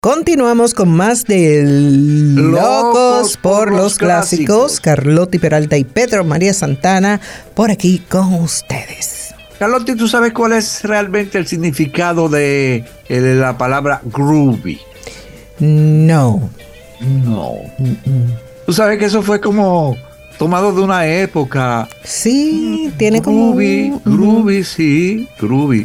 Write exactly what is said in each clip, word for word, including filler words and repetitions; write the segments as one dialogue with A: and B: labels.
A: Continuamos con más de Locos por los Clásicos. Carlotti Peralta y Pedro María Santana por aquí con ustedes.
B: Carlotti, ¿tú sabes cuál es realmente el significado de, de la palabra groovy?
A: No.
B: No. Mm-mm. Tú sabes que eso fue como tomado de una época.
A: Sí, mm, tiene
B: groovy,
A: como...
B: Groovy, uh-huh. sí, groovy.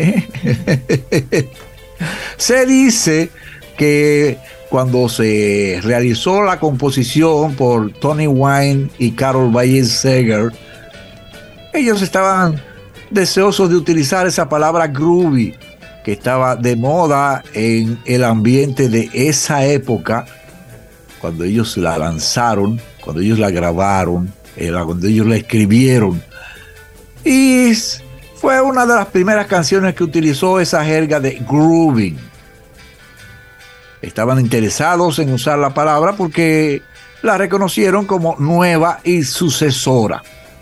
B: Se dice que cuando se realizó la composición por Tony Wayne y Carol Bayer-Sager, ellos estaban deseosos de utilizar esa palabra groovy, que estaba de moda en el ambiente de esa época, cuando ellos la lanzaron, cuando ellos la grabaron, cuando ellos la escribieron. Y fue una de las primeras canciones que utilizó esa jerga de grooving. Estaban interesados en usar la palabra porque la reconocieron como nueva y sucesora.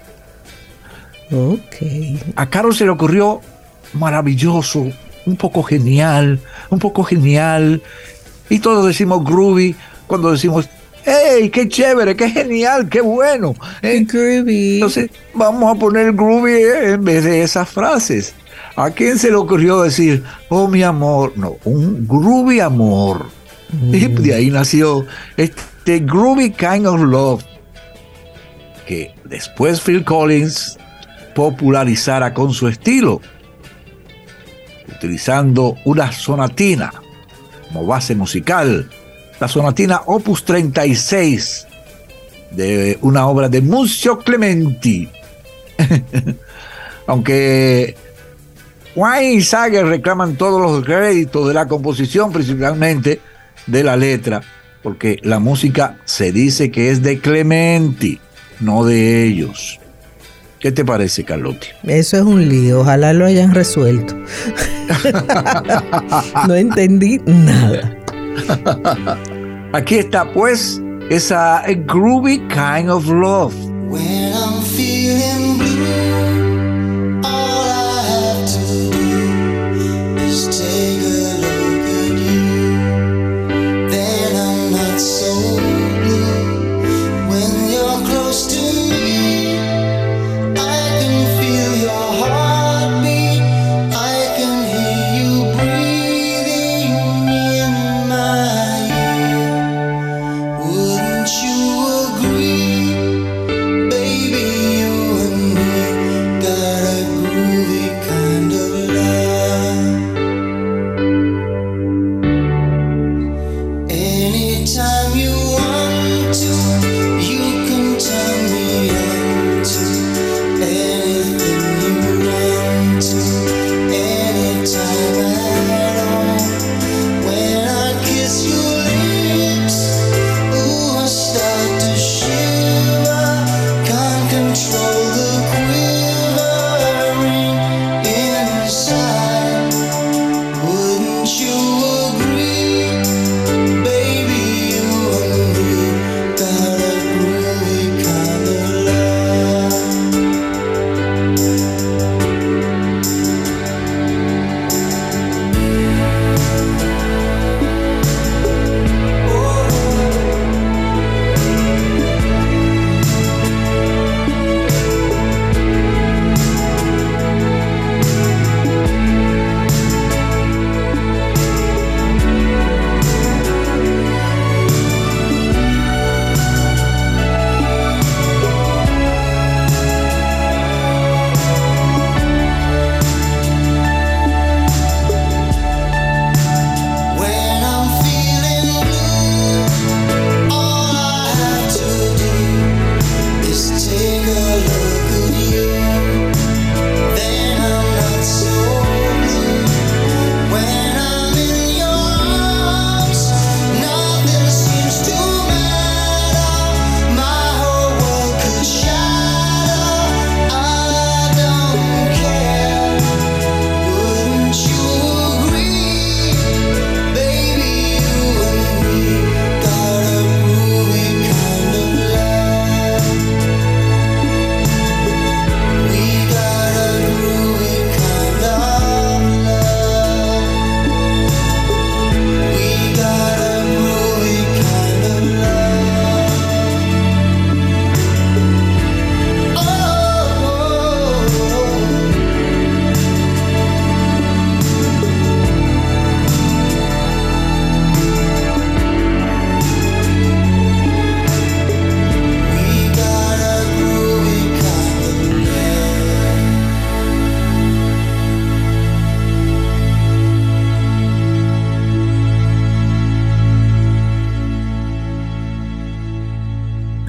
A: Okay.
B: A Carol se le ocurrió maravilloso, un poco genial, un poco genial. Y todos decimos groovy cuando decimos, ¡hey, qué chévere, qué genial, qué bueno!
A: ¿Eh? Groovy.
B: Entonces vamos a poner groovy en vez de esas frases. ¿A quién se le ocurrió decir, oh mi amor? No, un groovy amor. Mm. Y de ahí nació este Groovy Kind of Love, que después Phil Collins popularizara con su estilo, utilizando una sonatina como base musical, la sonatina Opus treinta y seis, de una obra de Muzio Clementi. Aunque Wayne y Sager reclaman todos los créditos de la composición, principalmente de la letra, porque la música se dice que es de Clementi, no de ellos. ¿Qué te parece, Carlotti?
A: Eso es un lío, ojalá lo hayan resuelto. No entendí nada.
B: Aquí está, pues, esa Groovy Kind of Love.
C: When I'm feeling blue, all I have to do is take a look at you. Then I'm not so blue. When you're close to me, I can feel your heartbeat. I can hear you breathing in my ear. Wouldn't you agree?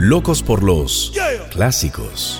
D: Locos por los clásicos.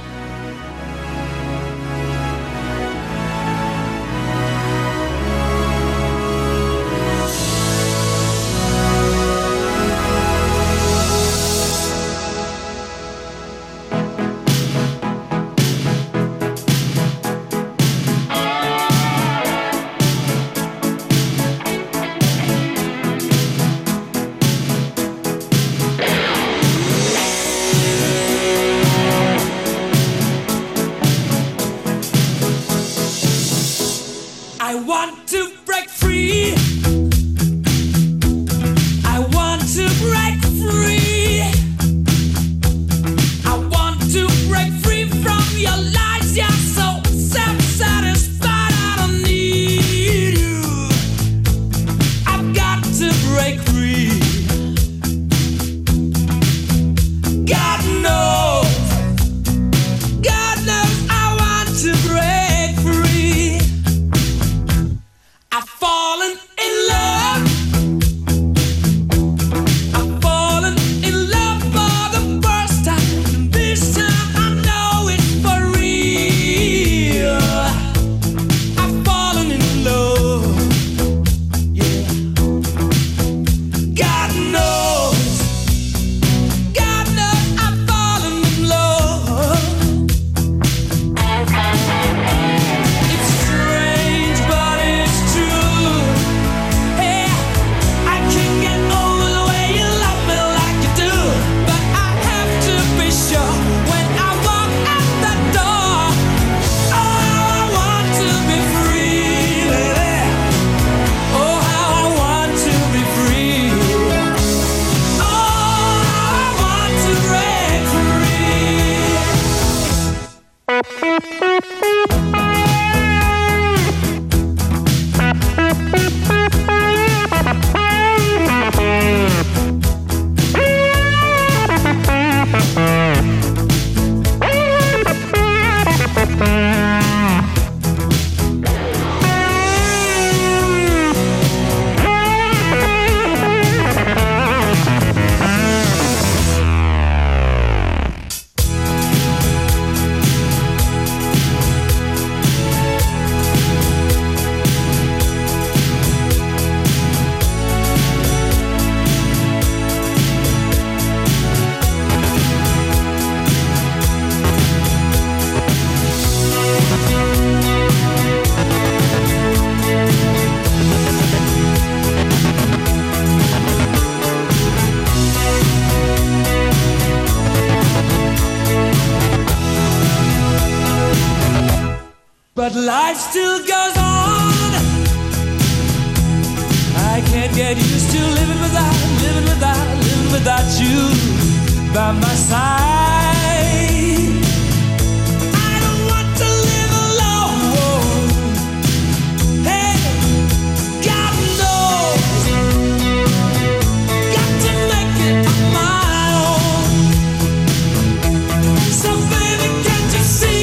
E: But life still goes on. I can't get used to living without, living without, living without you by my side. I don't want to live alone. Hey, God knows, got to make it on my own. So baby, can't you see?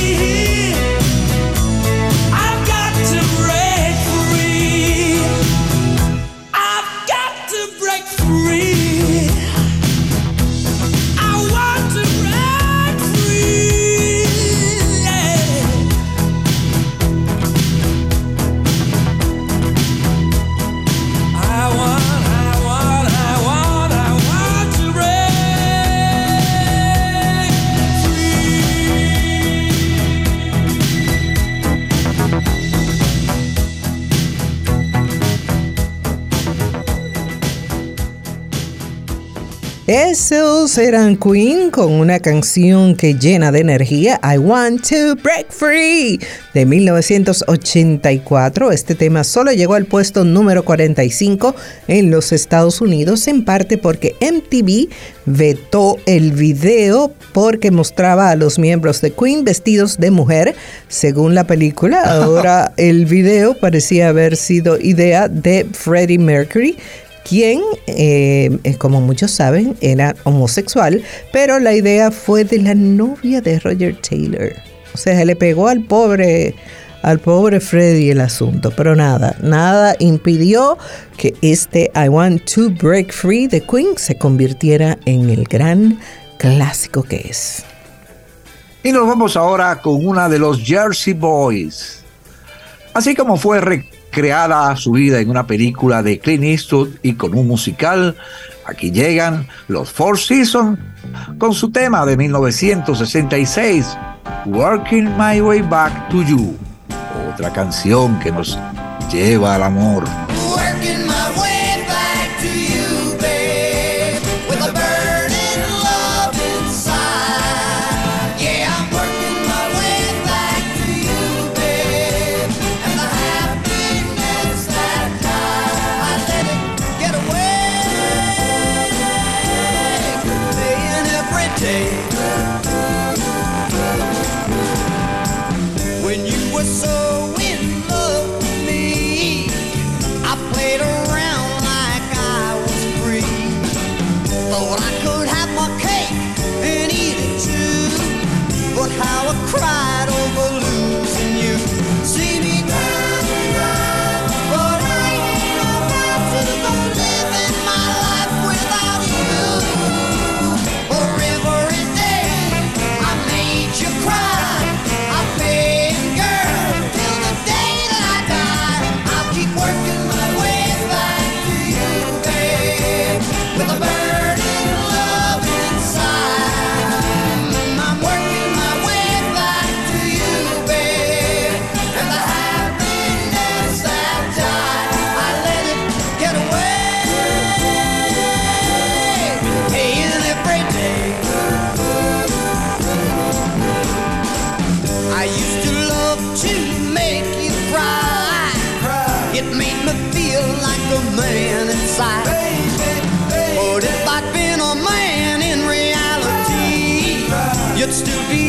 A: Esos eran Queen con una canción que llena de energía, I Want to Break Free, de mil novecientos ochenta y cuatro. Este tema solo llegó al puesto número cuarenta y cinco en los Estados Unidos, en parte porque M T V vetó el video porque mostraba a los miembros de Queen vestidos de mujer. Según la película, ahora el video parecía haber sido idea de Freddie Mercury, quien, eh, como muchos saben, era homosexual, pero la idea fue de la novia de Roger Taylor. O sea, se le pegó al pobre, al pobre Freddie el asunto, pero nada, nada impidió que este I Want to Break Free de Queen se convirtiera en el gran clásico que es.
B: Y nos vamos ahora con una de los Jersey Boys. Así como fue recreada su vida en una película de Clint Eastwood y con un musical, aquí llegan los Four Seasons con su tema de mil novecientos sesenta y seis, Working My Way Back to You, otra canción que nos lleva al amor.
C: Working my way back to you, babe, with a burning love inside. Yeah, I'm working my way back to you, babe, and the happiness that I let it get away, paying every day. When you were so in love with me, I played around like I was free. Thought I could have my cake and eat it too, but how I cried over losing you. See me crying, but I ain't about to go living my life without you. For every day I made you cry, I paid girl till the day that I die. I'll keep working my way back to you, babe, with a burning love inside. I'm working my way back to you, babe, and the happiness that died, I let it get away, paying every day. I used to love to make you cry. It made me feel like a man inside. But if I'd been a man in reality, you'd still be